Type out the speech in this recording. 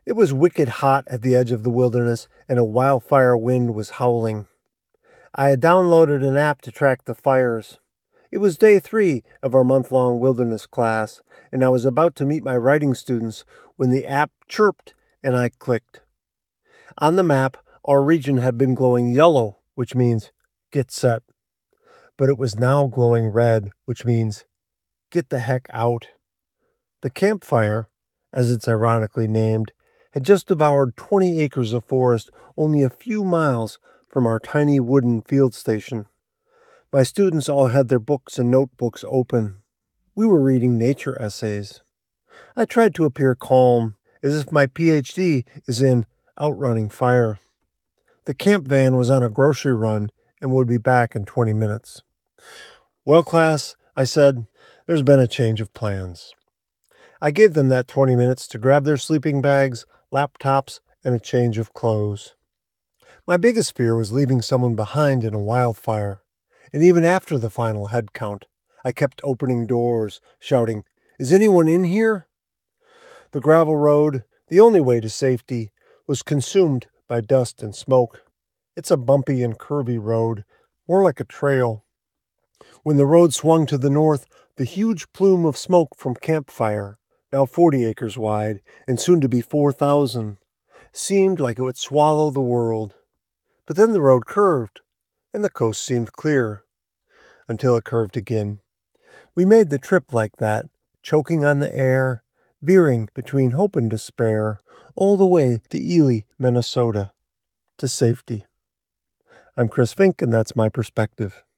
It was wicked hot at the edge of the wilderness, and a wildfire wind was howling. I had downloaded an app to track the fires. It was day 3 of our month-long wilderness class, and I was about to meet my writing students when the app chirped and I clicked. On the map, our region had been glowing yellow, which means get set, but it was now glowing red, which means get the heck out. The campfire, as it's ironically named, had just devoured 20 acres of forest only a few miles from our tiny wooden field station. My students all had their books and notebooks open. We were reading nature essays. I tried to appear calm, as if my PhD is in outrunning fire. The camp van was on a grocery run and would be back in 20 minutes. Well, class, I said, there's been a change of plans. I gave them that 20 minutes to grab their sleeping bags, laptops, and a change of clothes. My biggest fear was leaving someone behind in a wildfire, and even after the final head count, I kept opening doors, shouting, "Is anyone in here?" The gravel road, the only way to safety, was consumed by dust and smoke. It's a bumpy and curvy road, more like a trail. When the road swung to the north, the huge plume of smoke from campfire, now 40 acres wide and soon to be 4,000, seemed like it would swallow the world. But then the road curved, and the coast seemed clear, until it curved again. We made the trip like that, choking on the air, veering between hope and despair, all the way to Ely, Minnesota, to safety. I'm Chris Fink, and that's my perspective.